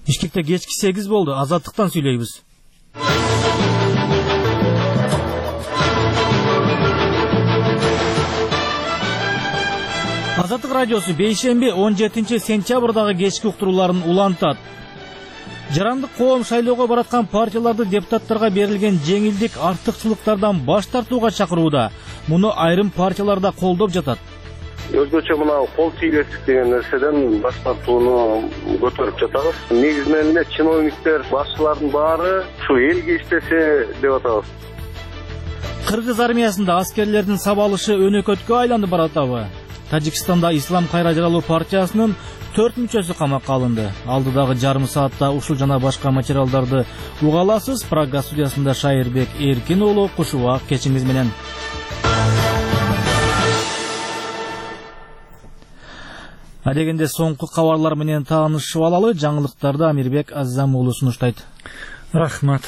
Бишкекте кечки 8 болду. Азаттыктан сүйлөйбүз. Азаттык радиосу бейшемби 17 сентябрдагы кечки уктурууларын улантат. Жарандык коом шайлоого бараткан партияларды депутаттарга берилген жеңилдик артыкчылыктардан баш тартууга чакырууда. Муну айрым партияларда колдоп жатат. Өзгөчө мына кол тийгестик деген нерседен баш тартууну көтөрүп жатабыз. Негизинен эле чиновниктер, башчылардын баары ушу элге иштесе деп атабыз. Кыргыз армиясында аскерлердин сабалышы өнөкөткө айланып баратабы? Тажикстанда Ислам кайра жаралуу партиясынын 4 мүчөсү камакка алынды. Алдыдагы жарым саатта ушул жана башка материалдарды уга аласыз. Прага студиясында Шайырбек Эркин уулу Кушубак кечиңиз менен. Адегенде соңку кабарлар менен таанышып алалы. Жаңылыктарды Амирбек Аззам уулу сунуштайт. Рахмат.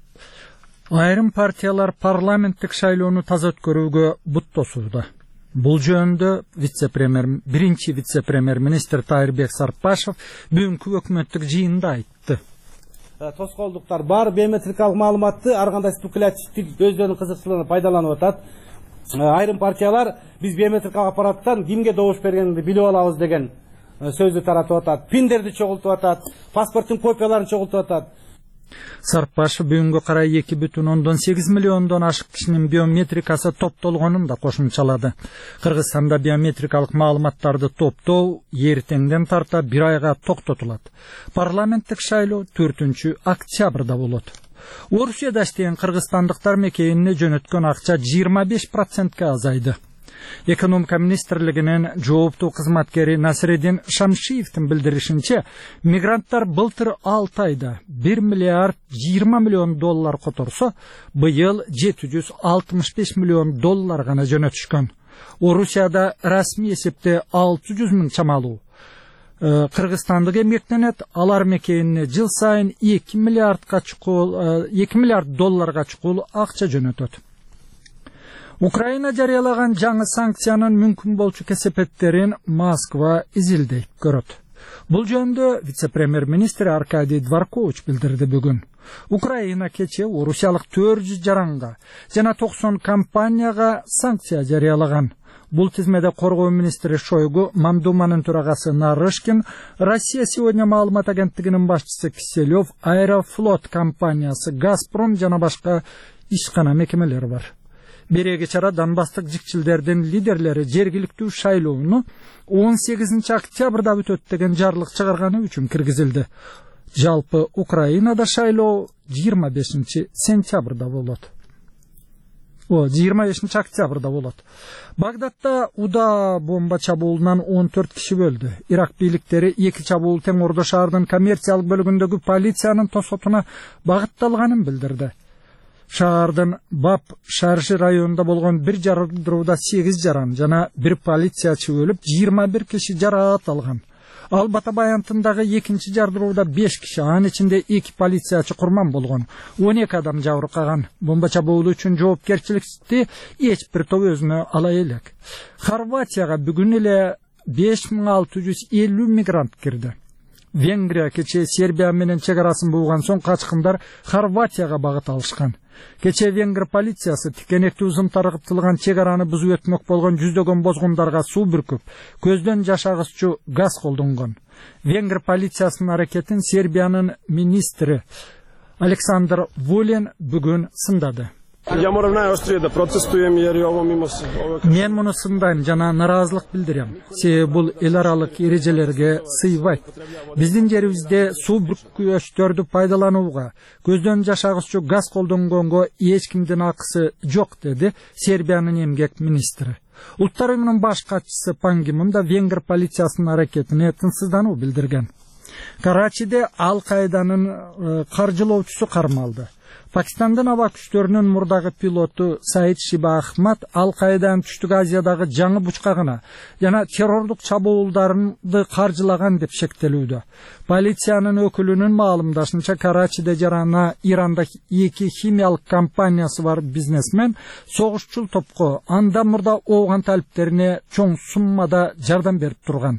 Айрым партиялар парламенттик шайлоону таза өткөрүүгө бут тосууда. Бул жөнүндө биринчи вице-премьер-министр Тайырбек Сарпашев бүгүнкү өкмөттүк жыйында айтты. Тоскоолдуктар бар, биометрикалык маалыматты ар кандай спекулятивдик өздөрүнүн кызыкчылыгына пайдаланып атат. Айрым партиялар биз биометрикалык аппараттан кимге добуш бергенди билип алабыз деген сөздү таратып атат. Пиндерди чогултуп атат, паспорттун копияларын чогултуп атат. Сарпашев бүгүнгө карай 2,8 миллиондон ашык кишинин биометрикасы топтолгонун да кошумчалады. Кыргызстанда биометрикалык маалыматтарды топтоо эртеңден тарта 1 айга токтотулат. Парламенттик шайлоо 4 октябрда болот. Орусияда иштеген кыргызстандыктар мекенине жөнөткөн акча 25%ке азайды. Экономика министрлигинин жооптуу кызматкери Насреддин Шамшиевдин билдиришинче, мигранттар былтыр 6 айда 1 миллиард 20 миллион доллар которсо, быйыл 765 миллион доллар гана жөнөтүшкөн. Орусияда расмий эсепте 600 миң чамалуу кыргызстандык эмгектенет, алар мекенине жыл сайын 2 миллиард долларга чукул акча жөнөтөт. Украина жарыялаган жаңы санкциянын мүмкүн болчу кесепеттерин Москва изилдей көрөт. Бул жөнүндө вице-премьер-министр Аркадий Дворкович билдирди бүгүн. Украина кече орусиялык 400 жаранга жана 90 компанияга санкция жарыялаган. Бул тизмеде коргоо министри Шойгу, Мамдуманын төрагасы Нарышкин, Россия сегодня маалымат агенттигинин башчысы Киселев, Аэрофлот компаниясы, Газпром жана башка ишкана мекемелер бар. Береги чара Донбасстык жикчилдердин лидерлери жергиликтүү шайлоону 18 октябрда өтөт деген жарлык чыгарганы үчүн киргизилди. Жалпы Украинада шайлоо 25 сентябрда болот. 25 октябрда болот. Багдадда уда бомба чабуулунан 14 киши өлдү. Ирак бийликтери 2 чабуул тең Ордо шаардын коммерциялык бөлүгүндөгү полициянын тосотуна багытталганын билдирди. Шаардын Баб Шаржы районунда болгон бир жардырууда 8 жаран жана бир полициячы өлүп, 21 киши жараат алган. Ал Бата Баянтындагы 2-нчи жардырууда 5 киши, анын ичинде 2 полициячы курман болгон. 12 адам жабыркаган. Бомба чабуулу үчүн жоопкерчиликти эч бир топ өзүнө ала элек. Хорватияга бүгүн эле 5650 мигрант кирди. Венгрия кече Сербия менен чек арасын буган соң качкындар Хорватияга багыт алышкан. Кече Венгр полициясы тикенектүү узунтаргытылган чек араны бузуп өтмөк болгон жүздөгөн бозгундарга суу бүркүп, көздөн жашагыччу газ колдонгон. Венгр полициясынын аракетин Сербиянын министри Александр Вулин бүгүн сындады. Я морам најострije да протестуjem jer je ovo mimo Мен муну сындайм жана наразылык билдирем. Себеби бул эл аралык эрежелерге сыйбайт. Биздин жерибизде суу бүркүчтөрдү пайдаланууга, көздөн жашагыччу газ колдонгонго эч кимдин акысы жок, деди Сербиянын эмгек министри. Улуттар уюмунун баш катчысы Пан Ги Мун да Венгр полициясынын аракетине тынчсыздануу билдирген. Карачиде Ал-Каиданын каржылоочусу кармалды. Пакистандын аба күчтөрүнүн мурдагы пилоту Саид Шиба Ахмад Ал-Каиданын Түштүк Азиядагы жаңы бучкагына жана террорлук чабуулдарды каржылаган деп шектелүүдө. Полициянын өкүлүнүн маалымдашынча, Карачиде жарана Иранда 2 химиялык компаниясы бар бизнесмен согушчул топко андан мурда ооган талиптерине чоң суммада жардам берип турган.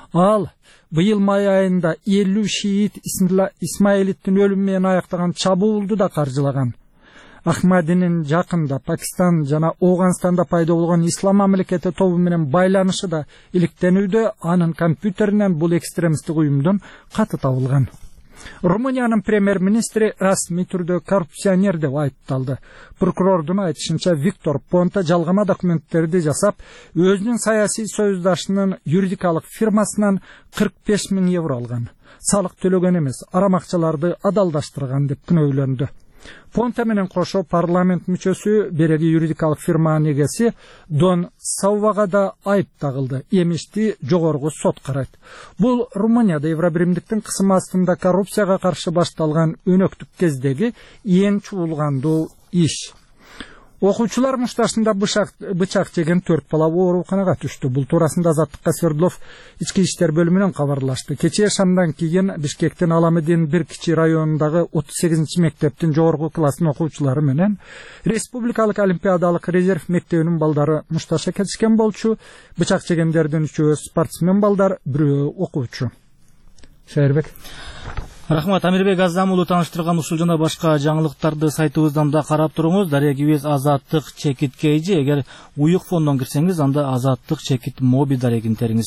Ал быйыл май айында 50 шиит Исмаилиттин өлүмү менен аяктаган чабуулду да каржылаган. Ахмадинин жакында Пакистан жана Ооганстанда пайда болгон ислам мамлекети тобу менен байланышы да иликтенүүдө, анын компьютеринен бул экстремисттик уюмдун каты табылган. Румыниянын премьер-министри расмий түрдө коррупционер деп айыпталды. Прокурордун айтышынча Виктор Понта жалгама документтерди жасап, өзүнүн саясий союздашынын юридикалык фирмасынан 45 000 евро алган. Салык төлөгөн эмес, арамакчаларды адалдаштырган деп күнөөлөндү. Понта менен кошо парламент мүчөсү береги юридикалык фирманын эгеси Дон Саувага да айып тагылды. Эмишти жогорку сот карайт. Бул Румынияда Евробиримдиктин кысымы астында коррупцияга каршы башталган өнөктүк кездеги эң чуулгандуу иш. Окуучулар мушташында бычак жеген 4 бала ооруканага түштү. Бул туурасында Азаттыкка Свердлов ички иштер бөлүмүнөн кабарлашты. Кечээ шамдан кийин Бишкектин Аламедин бир кичи районундагы 38 мектептин жогорку класстын окуучулары менен Республикалык олимпиадалык резерв мектебинин балдары мушташа кетишкен болчу. Бычак жегендердин 3-өө спортсмен балдар, 1-өө окуучу. Шайырбек. Рахмат, Амирбек Азам уулу тааныштырган ушул жана башка жаңылыктарды сайтыбыздан да карап туруңуз. Дарегибиз Азаттык чекит кейжи. Эгер уюк фондон кирсеңиз, анда Азаттык чекит моби дарегин териңиз.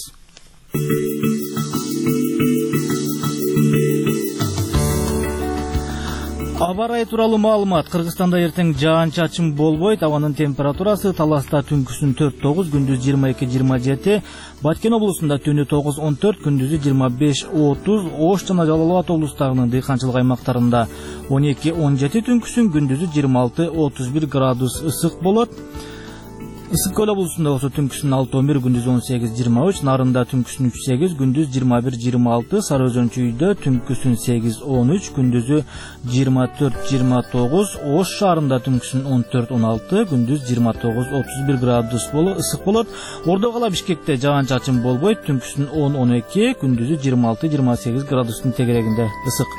Аба ырайы тууралуу маалымат. Кыргызстанда эртең жаан-чачын болбойт. Абанын температурасы Таласта түнкүсүн 4-9, күндүз 22-27, Баткен облусунда түнү 9-14, күндүзү 25-30, Ош жана Жалал Абад облустарынын дыйканчылык аймактарында 12-17, түнкүсүн күндүзү 26-31 градус ысык болот. Ысык көл облусунда болсо түнкүсүн 6-11, күндүз 18-23, Нарында түнкүсүн 3-8, күндүз 21-26, Сары Өзөн чүйдө түнкүсүн 8-13, күндүзү 24-29, Ош шаарында түнкүсүн 14-16, күндүз 29-31 градус ысык болот. Ордо кала Бишкекте жаан-чачын болбойт, түнкүсүн 10-12, күндүзү 26-28 градустун тегерегинде ысык.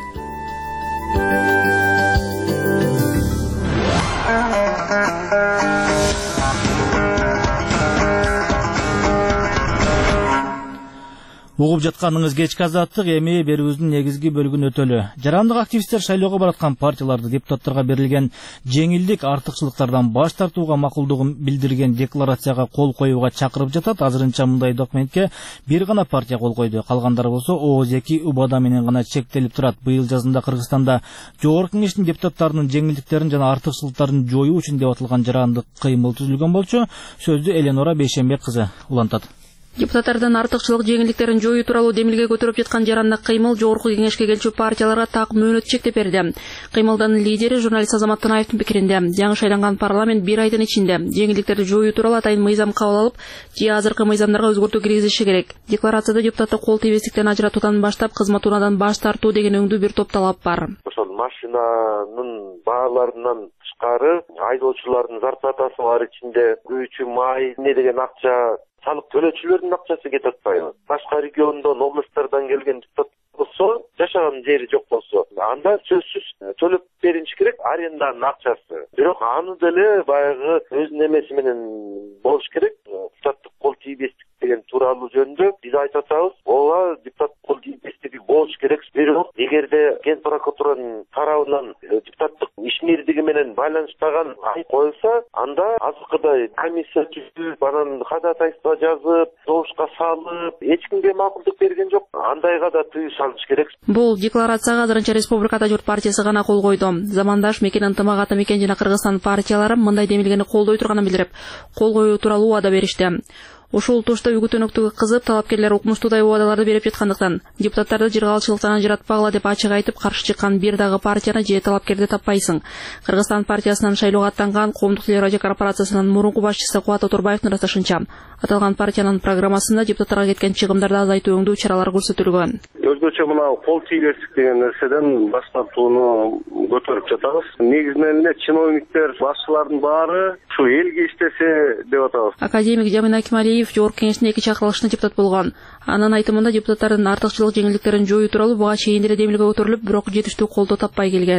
Угуп жатканыңыз кечки Азаттык, эми берүүбүздүн негизги бөлүгүн өтөлү. Жарандык активисттер шайлоого бараткан партияларды депутаттарга берилген жеңилдик, артыкчылыктардан баш тартууга макулдугун билдирген декларацияга кол коюуга чакырып жатат. Азырынча мындай документке бир гана партия кол койду. Калгандары болсо ООЗ-2 убада менен гана чектелип турат. Быйыл жазында Кыргызстанда Жогорку Кеңештин депутаттарынын жеңилдиктерин жана артыкчылыктарын жоюу үчүн деп аталган жарандык кыймыл түзүлгөн болчу. Сөздү Эленора Бейшембек кызы улантат. Депутаттардын артыкчылык жеңилдиктерин жоюу тууралуу демилге көтөрүп жаткан жарандык кыймыл Жогорку Кеңешке келчү партияларга так мөөнөт чектеп берди. Кыймылдын лидери журналист Азамат Танаевдин пикиринде, жаңы шайланган парламент бир айдын ичинде жеңилдиктерди жоюу тууралуу атайын мыйзам кабыл алып, же азыркы мыйзамдарга өзгөртүү киргизиши керек. Декларацияда депутатты кол тийбестиктен ажыратуудан баштап кызмат унаадан баш тартуу деген өңдүү бир топ талап бар. Ошол машинанын бааларынан тышкары айдоочулардын зарплатасы бар, ичинде күйүүчү май эмне деген акча, салык төлөөчүлөрдүн акчасы кетип атпайбы? Башка региондон, областтардан келген депутат болсо, жашаган жери жок болсо, анда сөзсүз төлөп беринчи керек аренданын акчасы. Бирок аны деле баягы өзүнүн эмеси менен болуш керек. Депутаттык кол тийбестик деген тууралуу жөнүндө биз айтып атабыз, ооба депутат кол тийбестиги болуш керек. Бирок эгерде Ген прокуратуранын тарабынан депутаттык ишмердиги менен байланыштаган айып коюлса, анда азыркыдай комиссия түзүп, анан ходатайство жазып, добушка салып, эч кимге макулдук берген жок. Андайга да тыюу салыш керек. Бул декларацияга азырынча Республикада Журт партиясы гана кол койду. Замандаш Мекен ынтымак ата мекен жана Кыргызстан партиялары мындай демилгени колдой турганын билдирип, кол коюу тууралуу убада беришти. Ушул тушта үгүт өнөктүгү кызып, талапкерлер укмуштуудай убадаларды берип жаткандыктан депутаттарды жыргалчылыктан ажыратпагыла деп ачык айтып каршы чыккан бир дагы партияны же талапкерди таппайсың. Кыргызстан партиясынан шайлоого аттанган Коомдук телерадио корпорациясынын мурунку башчысы Кубат Оторбаевдин ырасташынча, аталган партиянын программасында депутаттарга кеткен чыгымдарды азайтуу өңдүү чаралары көрсөтүлгөн. Өзгөчө мына кол тийбестик деген нерседен баш тартууну көтөрүп жатабыз. Негизинен эле чиновниктер, башчылардын баары ушу элге иштесе деп атабыз. Академик Жамин Акималиев Жогорку Кеңештин 2 чакырылышына депутат болгон. Анын айтымында депутаттардын артыкчылык жеңилдиктерин жоюу тууралуу буга чейин деле демилге көтөрүлүп, бирок жетиштүү колдоо таппай келген.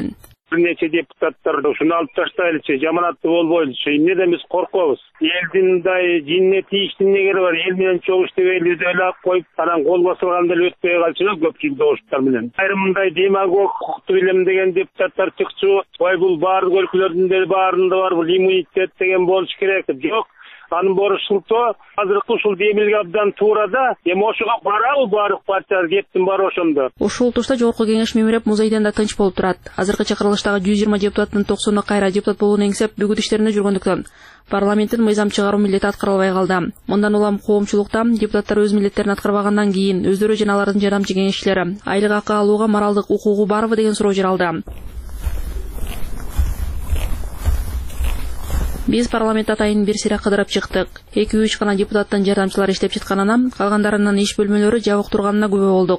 Bir nechе депутаттар ушуну алып таштайлычы, жаманаттуу болбойлучу. Эмнеден биз коркобуз? Элдин мындай жинне тийиштин негери бар. Эл менен чогуу иштебейли деп элеп коюп, анан кол басып алганда эле өтпөй калчу көпчүлүк добуштар менен. Айрым мындай демагог, укукту билем деген депутаттар чыкчу. Ой, бул баардык өлкөлөрдүн деле баарында бар, бул иммунитет деген болуш керек. Жок. Анын борушулто азыркы ушул демилге абдан туурада, эми ошого барабы баардык партия кептин бар ошондо. Ушул турда жогорку кеңеш мемиреп музейден да тынч болуп турат. Азыркы чакырылыштагы 120 депутаттын 90-ы кайра депутат болууну эңсеп бүгүт иштеринде жүргөндүктөн парламенттин мыйзам чыгаруу милдети аткарылбай калды. Мындан улам коомчулукта депутаттар өз милдеттерин аткарбагандан кийин өздөрү жана алардын жардамчы кеңешчилери айлык акы алууга моралдык укугу барбы деген суроо жаралды. Биз парламент атайын бир сыйра кыдырып чыктык. 2-3 гана депутаттын жардамчылары иштеп жатканынан, калгандарынын иш бөлмөлөрү жабык турганына күбө болдук.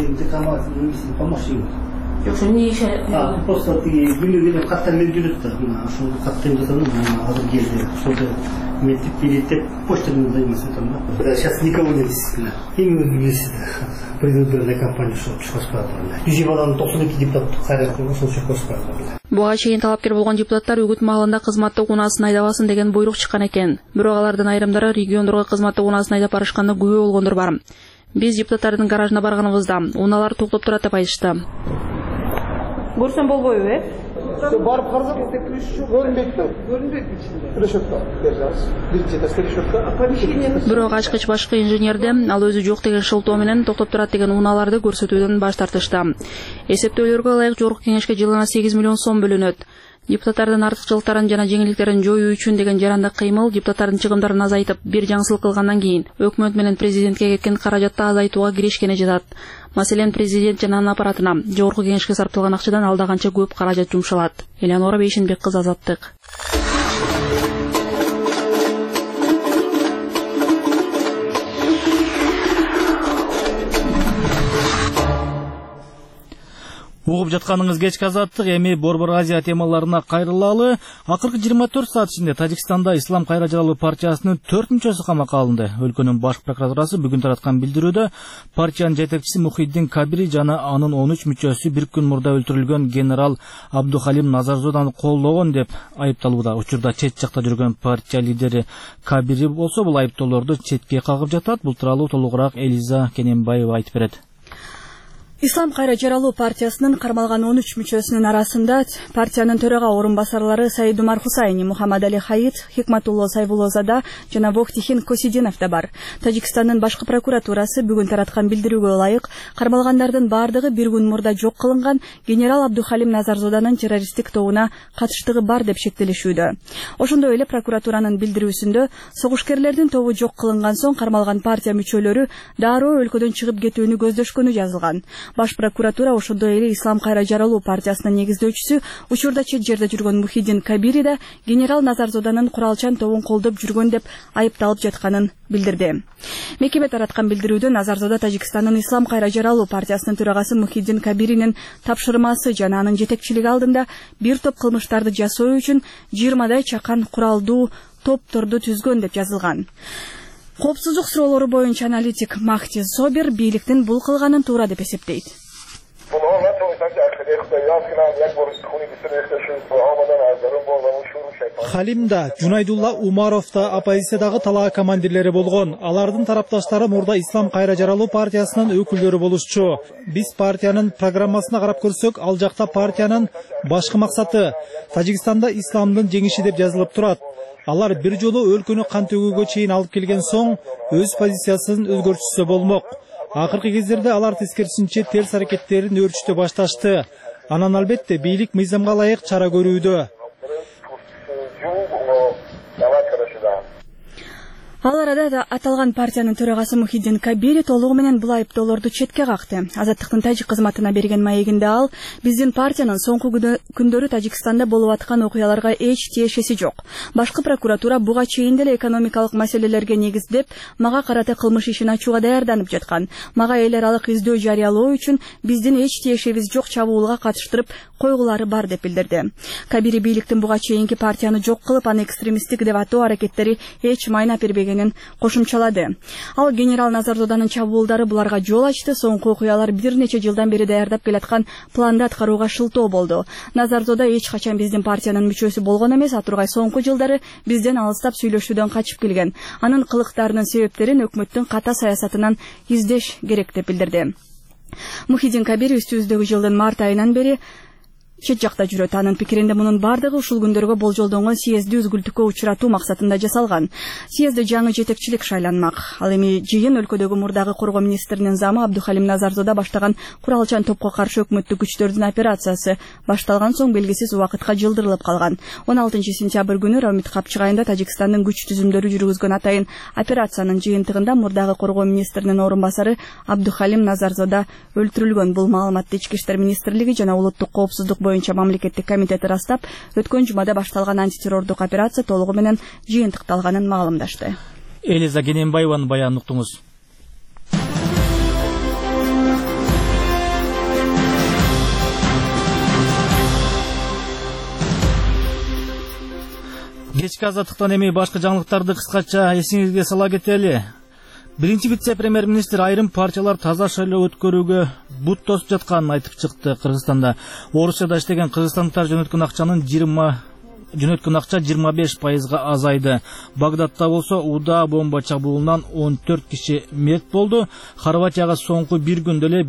Просто бөлүгүнө каттармен жүрөт да, ошол каттын жасалган азыр келди. Ошолду мектеп билетип почтадан займаться там да. Сейчас никого нет действительно. Именно вместе предвыборная кампания шел чукоскада. 100 баланын 92 депутат кайраттын ошол чукоскада. Буга чейин талапкер болгон депутаттар үгүт маалында кызматтык унаасын айдабасын деген буйрук чыккан экен. Бирок алардын айрымдары региондорго кызматтык унаасын айдап барышканда күбө болгондор бар. Биз депутаттардын гаражына барганыбызда унаалар токтоп турат деп айтышты. Көрсөм болбойбу, Барып карасак, көрүнбөйт да. Көрүнбөйт ичинде. Решетка держабыз. Биринчи этаж решетка. Бирок ачкыч башкы инженерде ал өзү жок деген шылтоо менен токтоп турат деген унааларды көрсөтүүдөн баш тартышты. Эсептөөлөргө ылайык жогорку кеңешке жылына 8 миллион сом бөлүнөт. Депутаттардын артыкчылыктарын жана жеңилдиктерин жоюу үчүн деген жарандык кыймыл депутаттардын чыгымдарын азайтып, бир жаңсылык кылгандан кийин өкмөт менен президентке кеткен каражатты азайтууга киришкени жатат. Маселен, президент жана анын аппаратына жогорку кеңешке сарпталган акчадан алда канча көп каражат жумшалат. Элеонора Бейшенбек кызы, Азаттык. Угуп жатканыңыз кечки Азаттык, эми Борбор Азия темаларына кайрылалы. Акыркы 24 саат ичинде Тажикстанда Ислам Кайра-Жаралуу партиясынын 4 мүчөсү камакка алынды. Өлкөнүн баш прокуратурасы бүгүн тараткан билдирүүдө партиянын жетекчиси Мухиддин Кабири жана анын 13 мүчөсү бир күн мурда өлтүрүлгөн генерал Абдухалим Назарзоданы колдогон деп айыпталууда. Учурда чет жакта жүргөн партия лидери Кабири болсо бул айыптоолорду четке кагып жатат. Бул тууралуу толугураак Элиза Кененбаева айтып берет. Ислам Кайра-Жаралуу партиясынын кармалган 13 мүчөсүнүн арасында партиянын төрага орун басарлары Саид Умар Хусайни, Мухаммад Али Хаид, Хикматулло Сайбулозада жана Вохтихин Косидинов да бар. Тажикстандын башкы прокуратурасы бүгүн тараткан билдирүүгө ылайык кармалгандардын бардыгы бир күн мурда жок кылынган генерал Абдухалим Назарзоданын террористтик тобуна катыштыгы бар деп шектелишүүдө. Ошондой эле прокуратуранын билдирүүсүндө согушкерлердин тобу жок кылынган соң кармалган партия мүчөлөрү дароо өлкөдөн чыгып кетүүнү көздөшкөнү жазылган. Баш прокуратура ошондой эле Ислам Кайра-Жаралуу партиясынын негиздөөчүсү, учурда чет жерде жүргөн Мухиддин Кабири да генерал Назарзоданын куралчан тобун колдоп жүргөн деп айыпталып жатканын билдирди. Мекеме тараткан билдирүүдө Назарзода Тажикстандын Ислам Кайра-Жаралуу партиясынын төрагасы Мухиддин Кабиринин тапшырмасы жана анын жетекчилиги алдында бир топ кылмыштарды жасоо үчүн 20дай чакан куралдуу топторду түзгөн деп жазылган. Коопсуздук суроолору боюнча аналитик Махти Собер бийликтин бул кылганын туура деп эсептейт. Халимда, Жунайдулла Умаров да оппозициядагы талаа командирлери болгон. Алардын тарапташтары мурда Ислам Кайра-Жаралуу партиясынын өкүлдөрү болушчу. Биз партиянын программасына карап көрсөк, ал жакта партиянын башкы максаты Тажикстанда исламдын жеңиши деп жазылып турат. Алар бир жолу өлкөнү кан төгүүгө чейин алып келген соң өз позициясын өзгөртүшсө болмок. Акыркы кездерде алар тескерисинче терс аракеттерин өөрчүтө башташты. Анан албетте бийлик мыйзамга ылайык чара көрүүдө. Ал арада аталган партиянын төрагасы Мухиддин Кабири толугу менен бул айыптоолорду четке какты. Азаттыктын тажик кызматына берген маегинде ал биздин партиянын соңку күндөрү Тажикстанда болуп аткан окуяларга эч тиешеси жок. Башкы прокуратура буга чейин деле экономикалык маселелерге негиздеп мага карата кылмыш ишин ачууга даярданып жаткан. Мага эл аралык издөө жарыялоо үчүн биздин эч тиешебиз жок чабуулга катыштырып койгулары бар деп билдирди. Кабири бийликтин буга чейинки партияны жок кылып, аны экстремисттик деп атоо аракеттери эч майна бербеген экенин кошумчалады. Ал генерал Назарзоданын чабуулдары буларга жол ачты, соңку окуялар бир нече жылдан бери даярдап келаткан планды аткарууга шылтоо болду. Назарзода эч качан биздин партиянын мүчөсү болгон эмес, атургай соңку жылдары бизден алыстап сүйлөшүүдөн качып келген. Анын кылыктарынын себептерин өкмөттүн ката саясатынан издеш керек деп билдирди. Мухиддин Кабир үстүбүздөгү жылдын март айынан бери чет жакта жүрөт. Анын пикиринде мунун бардыгы ушул күндөргө болжолдонгон съезди үзгүлтүккө учуратуу максатында жасалган. Съезде жаңы жетекчилик шайланмак. Ал эми жыйын өлкөдөгү мурдагы коргоо министринин замы Абдухалим Назарзода баштаган куралчан топко каршы өкмөттүк күчтөрдүн операциясы башталган соң белгисиз убакытка жылдырылып калган. 16 сентябрь күнү Рамит Капчыгайында Тажикстандын күч түзүмдөрү жүргүзгөн атайын операциянын жыйынтыгында мурдагы коргоо министринин орун басары Абдухалим Назарзода өлтүрүлгөн. Бул маалыматты Ички иштер министрлиги жана улуттук коопсуздук боюнча мамлекеттик комитети ырастап, өткөн жумада башталган антитеррордук операция толугу менен жыйынтыкталганын маалымдашты. Элиза Кененбаеванын баянын уктуңуз. Кечки азаттыктан эми башка жаңылыктарды кыскача эсиңизге сала кетели. Биринчи вице-премьер-министр айрым партиялар таза шайлоо өткөрүүгө бут тосуп жатканын айтып чыкты. Кыргызстанда Орусияда иштеген кыргызстандыктар жөнөткөн акча 25% азайды. Багдадта болсо УДА бомба чабуулунан 14 киши мерт болду. Хорватияга соңку бир күндө эле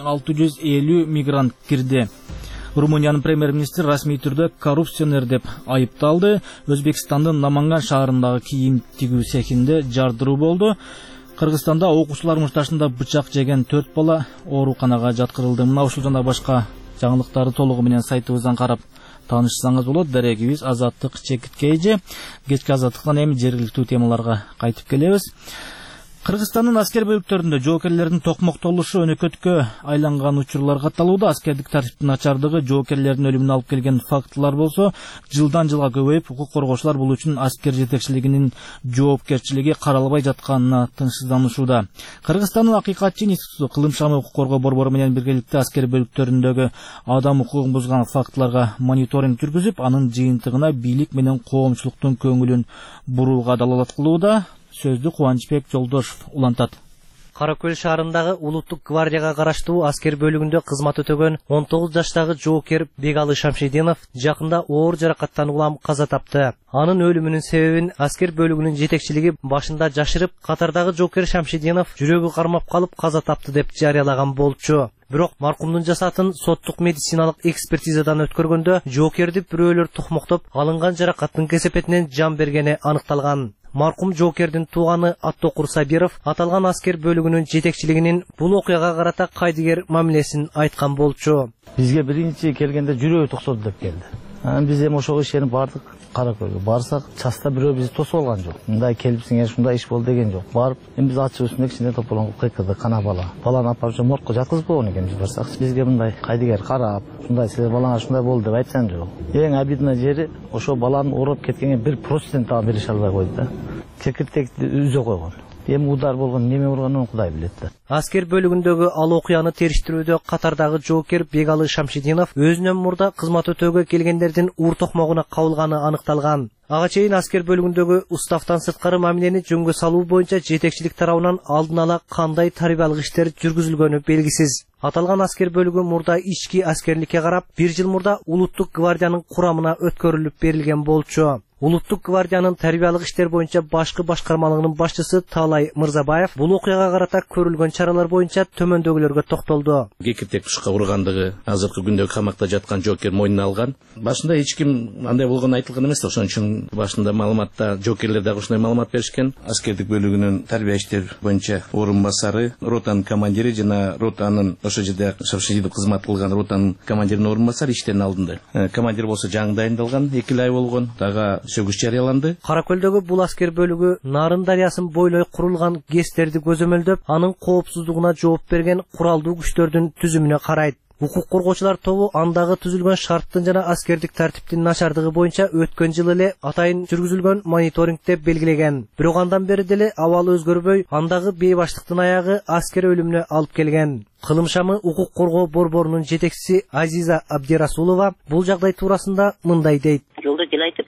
5650 мигрант кирди. Румыниянын премьер-министри расмий түрдө коррупционер деп айыпталды. Өзбекстандын Наманган шаарындагы кийим тигүү цехинде жардыруу болду. Кыргызстанда окуучулар мушташында бычак жеген 4 бала ооруканага жаткырылды. Мына ушул жана башка жаңылыктарды толугу менен сайтыбыздан карап таанышсаңыз болот. Дарегибиз Азаттык чекитке эже. Кечки азаттыктан эми жергиликтүү темаларга кайтып келебиз. Кыргызстандын аскер бөлүктөрүндө жоокерлердин токмоктолушу өнөкөткө айланган учурлар катталууда. Аскердик тартиптин начардыгы жоокерлердин өлүмүнө алып келген фактылар болсо, жылдан жылга көбөйүп, укук коргоочулар бул үчүн аскер жетекчилигинин жоопкерчилиги каралбай жатканына тынчсызданышууда. Кыргызстандын Акыйкатчы институту кылым шамы укук коргоо борбору менен биргеликте аскер бөлүктөрүндөгү адам укугун бузган фактыларга мониторинг жүргүзүп, анын жыйынтыгына бийлик менен коомчулуктун көңүлүн бурууга далалат кылууда. Сөздү Кубанычбек Жолдошов улантат. Каракөл шаарындагы улуттук гвардияга караштуу аскер бөлүгүндө кызмат өтөгөн 19 жаштагы жоокер Бегалы Шамшидинов жакында оор жаракаттан улам каза тапты. Анын өлүмүнүн себебин аскер бөлүгүнүн жетекчилиги башында жашырып, катардагы жоокер Шамшидинов жүрөгү кармап калып каза тапты деп жарыялаган болчу. Бирок маркумдун жасатын соттук медициналык экспертизадан өткөргөндө жоокерди бирөөлөр токмоктоп, алынган жаракаттын кесепетинен жан бергени аныкталган. Маркум жоокердин тууганы Аттокур Сабиров аталган аскер бөлүгүнүн жетекчилигинин бул окуяга карата кайдыгер мамилесин айткан болчу. Бизге биринчи келгенде жүрөгү токсоду деп келди. Биз эми ошого ишенип бардык. Каракөлгө барсак, часта бирөө бизди тосуп алган жок. Мындай келипсиң, ушундай иш болду деген жок. Барып, эми биз ачып үстүндө кичине тополоңуп кыйкырдык, кана бала. Баланы алып барып моргко жаткызбаган экен биз барсак. Бизге мындай кайдыгер карап, ушундай силер балаңар ушундай болду деп айтсан жок. Эң обидный жери ошо баланын ооруп кеткенге 1% дагы берише албай койду да. Чекиртекти үзө койгон. Эми удар болгон, неме урганын Кудай билет да. Аскер бөлүгүндөгү ал окуяны териштирүүдө катардагы жоокер Бегалы Шамшидинов өзүнөн мурда кызмат өтөөгө келгендердин уур токмогуна кабылганы аныкталган. Ага чейин аскер бөлүгүндөгү уставтан сырткары мамилени жөнгө салуу боюнча жетекчилик тарабынан алдын ала кандай тарбиялык иштер жүргүзүлгөнү белгисиз. Аталган аскер бөлүгү мурда ички аскерликке карап, 1 жыл мурда улуттук гвардиянын курамына өткөрүлүп берилген болчу. Улуттук гвардиянын тарбиялык иштер боюнча башкы башкармалыгынын башчысы Таалай Мырзабаев бул окуяга карата көрүлгөн чаралар боюнча төмөндөгүлөргө токтолду. Кекиртек тушка ургандыгы азыркы күндөгү камакта жаткан жоокер мойнуна алган. Башында эч ким андай болгону айтылган эмес, ошон үчүн башында маалыматта жоокерлер дагы ушундай маалымат беришкен. Аскердик бөлүгүнүн тарбия иштер боюнча орун басары, ротанын командири жана ротанын ошол жерде Шамшидинов кызмат кылган ротанын командиринин орун басары иштен алынды. Командир болсо жаңы дайындалган, 2 ай болгон. Дагы сөгүш жарыяланды. Каракөлдөгү бул аскер бөлүгү Нарын дарыясын бойлой курулган ГЭСтерди көзөмөлдөп, анын коопсуздугуна жооп берген куралдуу күчтөрдүн түзүмүнө карайт. Укук коргоочулар тобу андагы түзүлгөн шарттын жана аскердик тартиптин начардыгы боюнча өткөн жылы эле атайын жүргүзүлгөн мониторингде белгилеген. Бирок андан бери деле абалы өзгөрбөй, андагы бейбаштыктын аягы аскер өлүмүнө алып келген. Кылым шамы укук коргоо борборунун жетекчиси Азиза Абдирасулова бул жагдай туурасында мындай дейт. Жолдо деле айтып,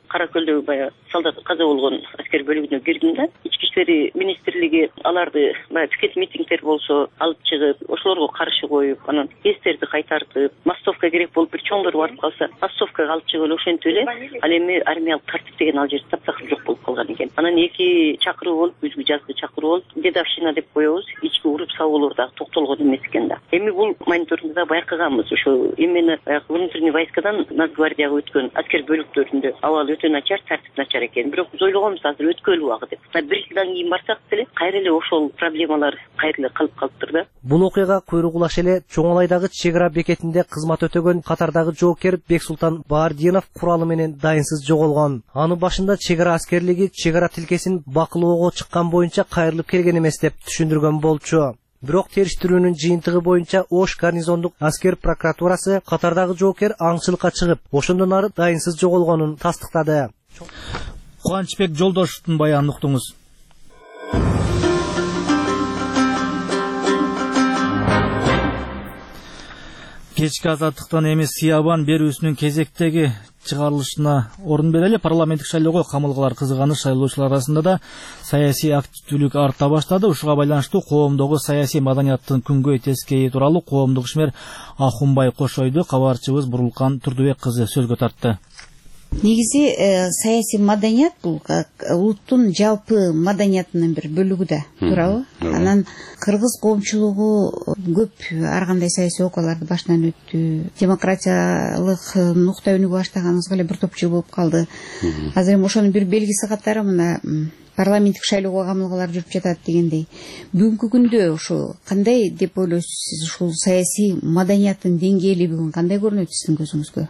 Кара Көлдөгү баягы солдат каза болгон аскер бөлүгүнө кирдим да. Ички иштер министрлиги аларды баягы пикет митингдер болсо алып чыгып, ошолорго каршы коюп, анан эстерди кайтартып, массовка керек болуп бир чоңдор барып калса, массовкага алып чыгып ошентип эле. Ал эми армиялык тартип деген ал жерде таптакыр жок болуп калган экен. Анан 2 чакыруу болуп, күзгү жазгы чакыруу болуп, дедовщина деп коебуз. Ички уруп сабуулар дагы токтолгон эмес экен да. Эми бул мониторингде байкаганбыз. Ошо эмени внутренний войскадан Нацгвардияга өткөн аскер бөлүктөрүндө абал өтө начар, тартип начар экен. Бирок биз ойлогонбуз азыр өткөлү убагы деп. Бир жылдан кийин барсак деле кайра эле ошол проблемалар кайра эле калып калыптыр да. Бул окуяга куйругулаш эле Чоңалайдагы чек ара бекетинде кызмат өтөгөн катардагы жоокер Бексултан Баардинов куралы менен дайынсыз жоголгон. Аны башында чек ара аскерлиги чек ара тилкесин бакылоого чыккан боюнча кайрылып келген эмес деп түшүндүргөн болчу. Бирок териштирүүнүн жыйынтыгы боюнча Ош гарнизондук аскер прокуратурасы катардагы жоокер аңчылыкка чыгып, ошондон ары дайынсыз жоголгонун тастыктады. Кубанычбек Жолдошовдун баянын уктуңуз. Кечки азаттыктан эмес сыябан берүүсүнүн кезектеги чыгарылышына орун берели. Парламенттик шайлоого камылгалар кызыганыш, шайлоочулар арасында да саясий активдүүлүк арта баштады. Ушуга байланыштуу коомдогу саясий маданияттын күнгөй тескейи тууралуу коомдук ишмер Ахунбай Кошойду кабарчыбыз Бурулкан Турдубек кызы сөзгө тартты. Негизи саясий маданият бул улуттун жалпы маданиятынын бир бөлүгү да, туурабы? Анан кыргыз коомчулугу көп ар кандай саясий окуяларды башынан өттү. Демократиялык нукта өнүгө баштаганыбызга эле бир топ жыл болуп калды. Азыр эми ошонун бир белгиси катары мына парламенттик шайлоого камылгалар жүрүп жатат дегендей. Бүгүнкү күндө ошо кандай деп ойлойсуз, ушул саясий маданияттын деңгээли бүгүн кандай көрүнөт сиздин көзүңүзгө?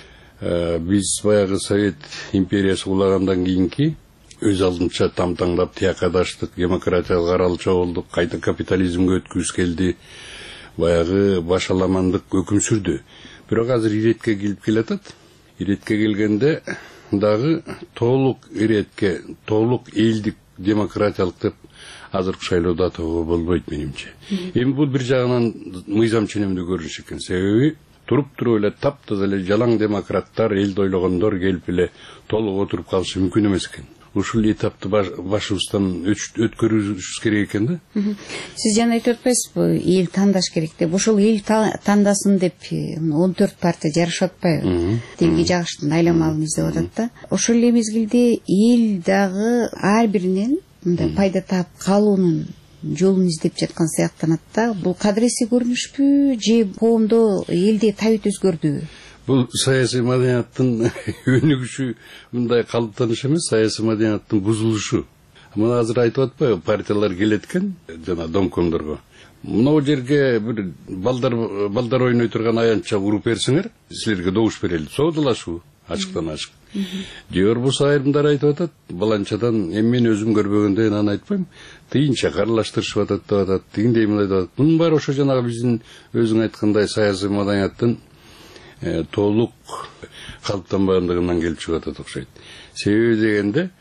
Биз баягы Совет империясы кулагандан кийинки өз алдынча тамтаңдап тиякадаштык, демократиялык аралча болдук, кайта капитализмге өткүбүз келди. Баягы башаламандык өкүм сүрдү. Бирок азыр иретке келип келатат. Иретке келгенде дагы толук иретке, толук элдик демократиялык деп азыркы шайлоодо атоого болбойт менимче. Эми бул бир жагынан мыйзам ченемдүү көрүнүш экен. Себеби туруп эле таптаза эле жалаң демократтар, элди ойлогондор келип эле толук отуруп калышы мүмкүн эмес экен. Ушул этапты башыбыздан өткөрүшүбүз керек экен да. Сиз жана айтып атпайсызбы, эл тандаш керек деп. Ошол эл тандасын деп 14 партия жарышып атпайбы? Делги жагыштын айламалын издеп атат да. Ошол эле мезгилде эл дагы ар биринен мындай пайда таап калуунун жолун издеп жаткан сыяктанат да. Бул кадыресе көрүнүшпү же коомдо элде табит өзгөрдүбү? Бул саясий маданияттын өнүгүшү мындай калыптаныш эмес, саясий маданияттын бузулушу. Мына азыр айтып атпайбы, партиялар келет экен жана домкомдорго. Мына жерге бир балдар ойной турган аянтча уруп берсеңер, силерге добуш берели. Соодалашуу ачыктан ачык. Же болбосо айрымдар айтып атат, баланчадан эми мен өзүм көрбөгөндөн аны айтпайм. Тыйынча аралаштырышып атат деп атат, тигиндей мындай деп атат. Мунун баары ошо жанагы биздин өзүң айткандай саясий маданияттын толук калыптанбагандыгынан келип чыгып атат окшойт. Себеби дегенде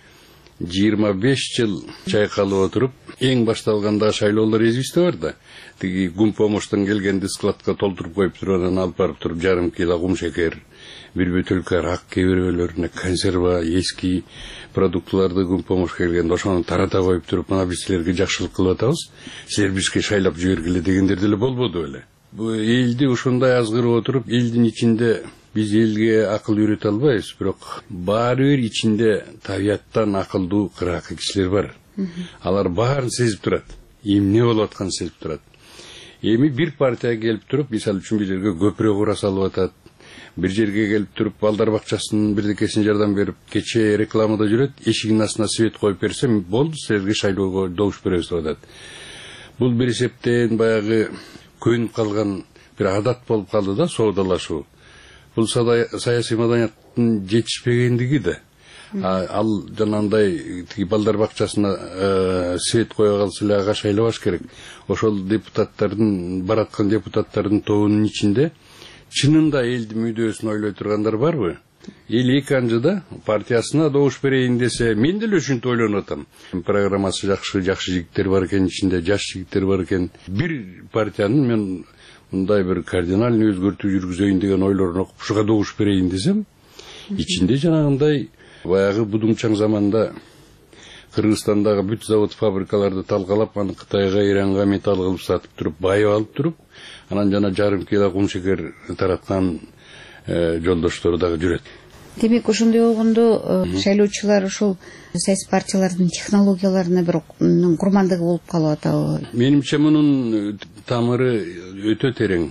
25 жыл чайкалып отуруп, эң башта алганда шайлоолор эсибизде бар да. Тиги гумпомоштон келгенди складка толтуруп коюп туруп, анан алып барып туруп жарым кило кум шекер, бир бөтөлкө рак кебирбелерине консерва, эски продуктыларды гумпомош келгенде ошону тарата коюп туруп, мына биз силерге жакшылык кылып атабыз, силер бизге шайлап жибергиле дегендер деле болбоду беле. Бу элди ушундай азгырып отуруп, элдин ичинде биз элге акыл үйрөтө албайбыз, бирок баары бир ичинде табияттан акылдуу кыракы кишилер бар. Алар баарын сезип турат, эмне болуп атканын сезип турат. Эми бир партия келип туруп, мисалы үчүн бир жерге көпүрө кура салып атат, бир жерге келип туруп балдар бакчасынын бирдекесин жардам берип, кече рекламада жүрөт, эшигинин астына свет коюп берсем, болду, силерге шайлоого добуш беребиз деп атат. Бул бир эсептен баягы көнүп калган бир адат болуп калды да, соодалашуу. Бул саясий маданияттын жетишпегендиги да. Ал жанагындай тиги балдар бакчасына свет кое калса эле ага шайлабаш керек. Ошол депутаттардын, бараткан депутаттардын тобунун ичинде чынында элдин мүдөөсүн ойлой тургандар барбы? Эл эки анжыда партиясына добуш берейин десе, мен деле ушинтип ойлонуп атам. Программасы жакшы жигиттер бар экен, ичинде жаш жигиттер бар экен. Бир партиянын мен мындай бир кардинальный өзгөртүү жүргүзөйүн деген ойлорун окуп, ушуга добуш берейин десем, ичинде жанагындай Баягы будуңчаң заманда Кыргызстандагы бүт завод фабрикаларды талкалап, аны Кытайга, Иранга металл кылып сатып туруп, байып алып туруп, анан жана жарым кило кум шекер тараткан жолдоштору дагы жүрөт. Демек, ошондой болгондо шайлоочулар ошол саясий партиялардын технологияларына бир курмандыгы болуп калып атабы? Менимче мунун тамыры өтө терең.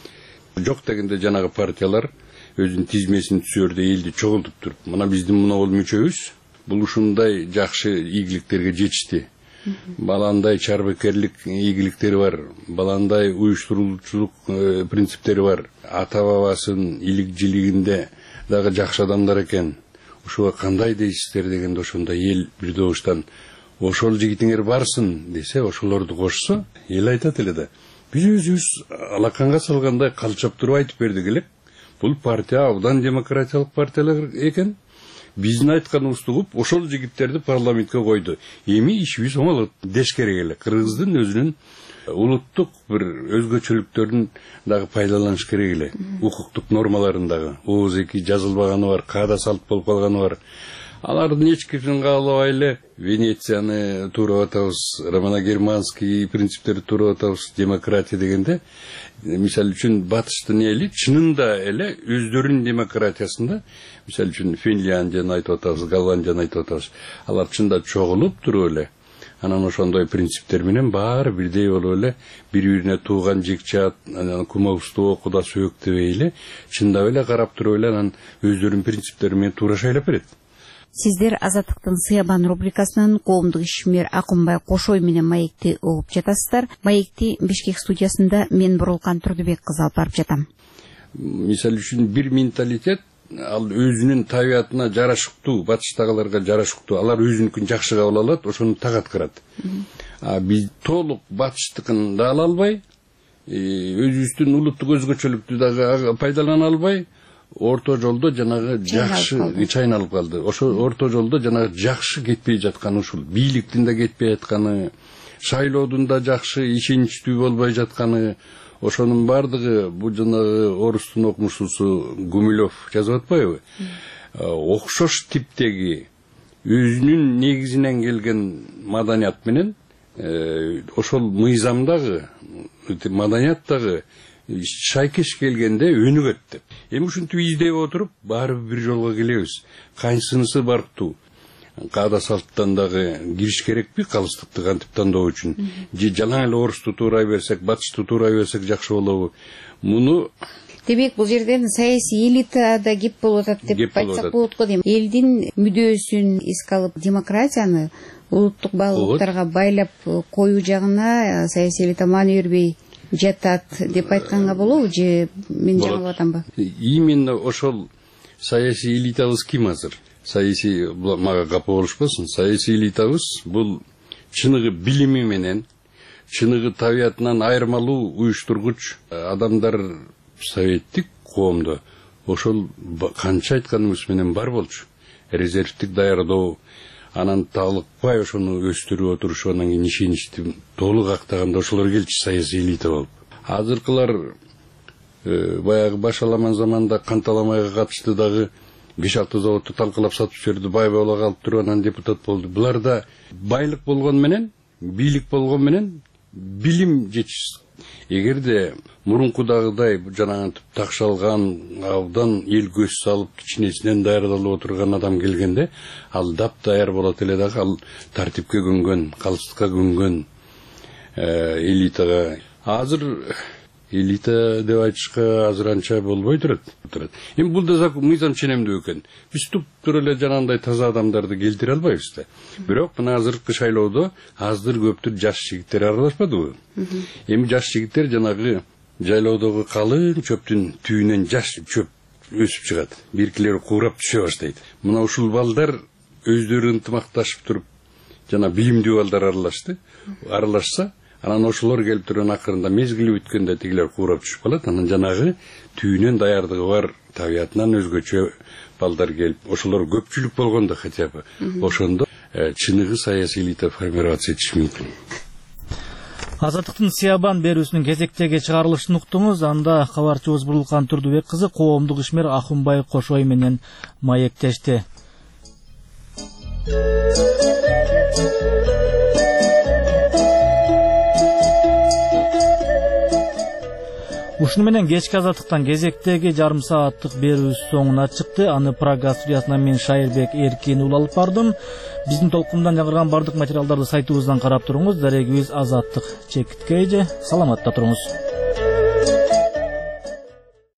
Жок дегенде жанагы партиялар өзүнүн тизмесин түзөрдө элди чогултуп туруп, мына биздин мына мүчөбүз бул ушундай жакшы ийгиликтерге жетишти. Баландай чарбакерлик ийгиликтери бар, баландай уюштуруучулук принциптери бар. Ата бабасынын илик-жилигинде дагы жакшы адамдар экен. Ушуга кандай дейсиздер дегенде ошондо эл бир добуштан ошол жигитиңер барсын десе, ошолорду кошсо, эл айтат эле да. Биз өзүбүз алаканга салгандай калчап туруп айтып бердик элек. Бул партия абдан демократиялык партиялар экен. Биздин айтканыбызды угуп, ошол жигиттерди парламентке койду. Эми ишибиз оңолот деш керек эле. Кыргыздын өзүнүн улуттук бир өзгөчөлүктөрүн дагы пайдаланыш керек эле. Укуктук нормаларын дагы. Ооз эки жазылбаганы бар, каада салт болуп калганы бар. Алардын эч кимин каалабай эле Венецияны туурап атабыз, Романо Германский принциптерди туурап атабыз, демократия дегенде, мисалы үчүн батыштын эли чынында эле өздөрүнүн демократиясында, мисалы үчүн Финляндияны айтып атабыз, Голландияны айтып атабыз, алар чында чогулуп туруп эле, анан ошондой принциптер менен баары бирдей болуп эле, бири-бирине тууган жекчат, кумабызды кудас өктөбөй эле, чындап эле карап туруп эле, анан өздөрүнүн принциптери менен туура шайлап берет. Сиздер Азаттыктын Сыябан рубрикасынан коомдук ишмер Акунбай Кошой менен маекти угуп жатасыздар. Маекти Бишкек студиясында мен Бурулкан Турдубек кызы алып барып жатам. Мисалы үчүн бир менталитет ал өзүнүн табиятына жарашыктуу, батыштагыларга жарашыктуу, алар өзүнүкүн жакшы кабыл алат, ошону так аткарат. Биз толук батыштыкын да ала албай, өзүбүздүн улуттук өзгөчөлүктү дагы пайдалана албай, орто жолдо жанагы жакшы чайналып калды. Ошо орто жолдо жанагы жакшы кетпей жатканы ушул. Бийликтин да кетпей жатканы, шайлоодун да жакшы ишеничтүү болбой жатканы, ошонун бардыгы бул жанагы орустун окумуштуусу Гумилев жазып атпайбы? Окшош типтеги өзүнүн негизинен келген маданият менен ошол мыйзамдагы маданияттагы шайкеш келгенде өнүгөт деп. Эми ушинтип издеп отуруп, баары бир жолго келебиз. Кайсынысы барктуу? Каада салттан дагы кириш керекпи калыстыкты кантип тандоо үчүн? Же жалаң эле орусту туурай берсек, батышты туурай берсек жакшы болобу? Муну демек, бул жерден саясий элита да кеп болуп атат деп айтсак болот го дейм. Элдин мүдөөсүн эске алып, демократияны улуттук баалуулуктарга байлап коюу жагына саясий элита маани бербей жатат деп айтканга болобу, же мен жаңылып атамбы? Именно ошол саясий элитабыз ким азыр? Саясий мага капа болушпасын. Саясий элитабыз бул чыныгы билими менен, чыныгы табиятынан айырмалуу уюштургуч адамдар советтик коомдо ошол канча айтканыбыз менен бар болчу. Резервтик даярдоо, анан талыкпай ошону өстүрүп отурушу, анан кийин ишеничти толук актаганда ошолор келчү саясий элита болуп. Азыркылар баягы башаламан заманда канталамайга катышты дагы 5-6 заводду талкалап сатып жиберди, бай боло калып туруп анан депутат болду. Булар да байлык болгон менен, бийлик болгон менен билим жетишсиз. Эгерде мурункудагыдай жанагынтип такшалган, абдан эл көз салып кичинесинен даярдалып отурган адам келгенде, ал дап даяр болот эле дагы, ал тартипке көнгөн, калыстыкка көнгөн элитага. Азыр элита деп айтышка азыр анча болбой турат. Эми бул да мыйзам ченемдүү экен. Биз туп-тура эле жанагындай таза адамдарды келтире албайбыз да. Бирок мына азыркы шайлоодо аздыр көптүр жаш жигиттер аралашпадыбы? Эми жаш жигиттер жанагы жайлоодогу калың чөптүн түбүнөн жаш чөп өсүп чыгат. Биркилери куурап түшө баштайт. Мына ушул балдар өздөрү ынтымакташып туруп, жана билимдүү балдар аралашса, анан ошолор келип турган акырында мезгили бүткөндө тигилер куурап түшүп калат. Анан жанагы түйүнөн даярдыгы бар, табиятынан өзгөчө балдар келип, ошолор көпчүлүк болгондо хотя бы ошондо чыныгы саясий элита формироваться этиш мүмкүн. Азаттыктын Сыябан берүүсүнүн кезектеги чыгарылышын уктуңуз. Анда кабарчыбыз Бурулкан Турдубек кызы коомдук ишмер Акунбай Кошой менен маектешти. Ушуну менен кечки азаттыктан кезектеги жарым сааттык берүүбүз соңуна чыкты. Аны Прага студиясынан мен Шайырбек Эркин ул алып бардым. Биздин толкундан жаңырган бардык материалдарды сайтыбыздан карап туруңуз. Дарегибиз Азаттык чекиткейже. Саламатта туруңуз.